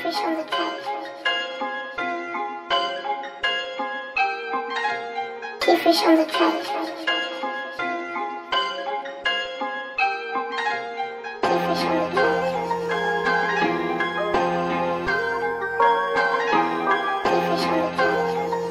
Fish on the track. Keep fish on the track. Keep fish on the track. Keep fish on the track.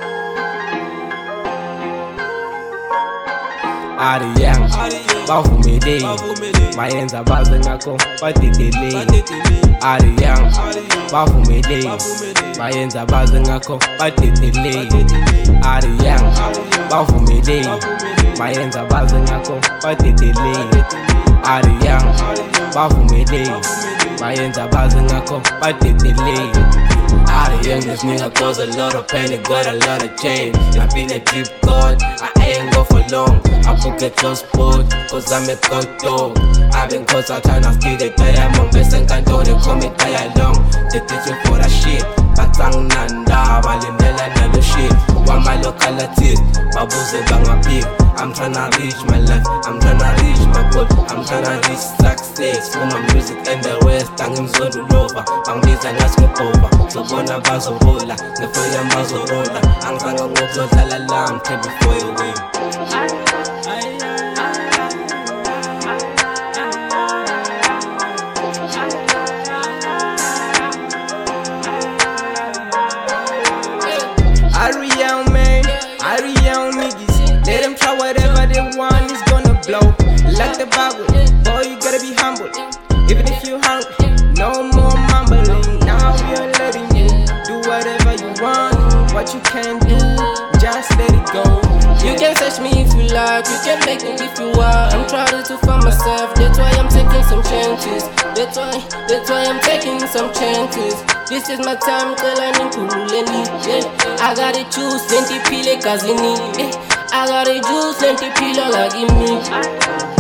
Ariyang, bavumele, mayenza baze ngakho badidele. Ariyang, bavumele, mayenza baze ngakho badidele. Ariyang, bavumele, mayenza baze ngakho badidele. Ariyang, bavumele, mayenza baze ngakho badidele. Ariyang, this nigga cause a lot of pain, it got a lot of change. I been a deep god, I ain't go for long. I forget your sport, cause I'm a god dog. I've been caught out and I still the diamond. Best and can't do they call me die long. They teach you for that shit. Batang nanda, malimela na the shit. One my localities, babuze banga big. I'm tryna reach my life, I'm tryna reach my goal. I'm tryna reach success for my music and the rest. Tangim zonu lova, bang biza ngaskopova. So bona bazo rola, ngefoya mazo rola. Angzanga ngokzo dlala lam, table for your way. Ariyang man, Ariyang niggas, let them try whatever they want, it's gonna blow. Like the Bible, boy you gotta be humble. Even if you hungry, no more mumbling. Now we're letting you do whatever you want. What you can do, just let it go. You can search me if you like, you can make me if you want. I'm trying to find myself, that's why I'm taking some chances. That's why I'm taking some chances. This is my time, kalani kululeni. I gotta choose, lenti pile kazini. I gotta choose, lenti pile lagimi.